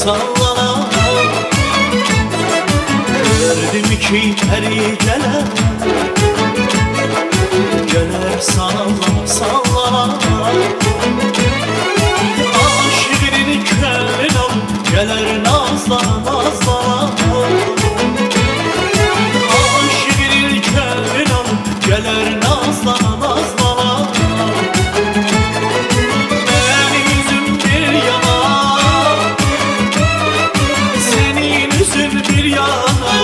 sallana. Gördüm ki peri geler, geler sallana sallana. Aşığının könlünü alıp geler nazlana nazlana. Aşığının könlünü alıp geler nazlana nazlana. Benim yüzüm bir yana, senin yüzün bir yana.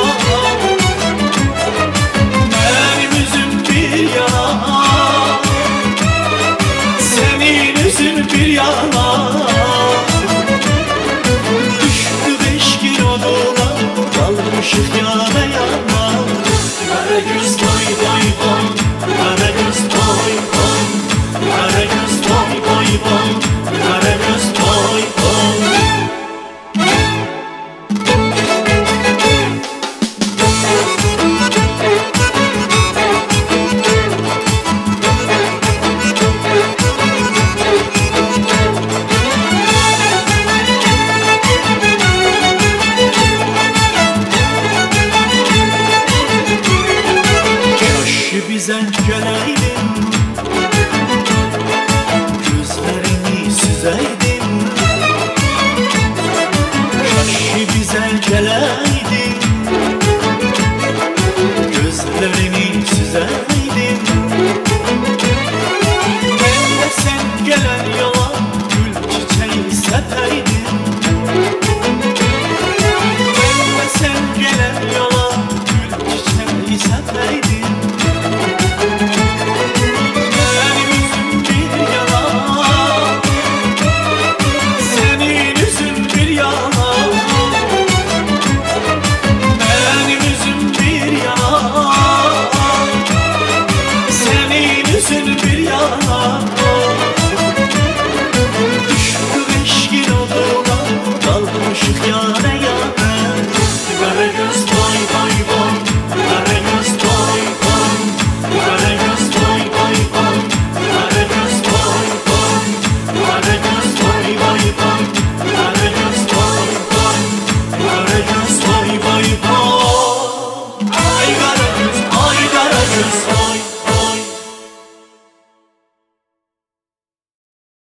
Benim yüzüm bir yana, senin yüzün bir yana. Düştü 5 kilo dolar, kalmışık yana yana. Karagöz boy boy boy, Karagöz boy boy, Karagöz boy boy boy, Karagöz boy boy. Bize geleydin, gözlerini süzeydin. Kaşı bize geleydin,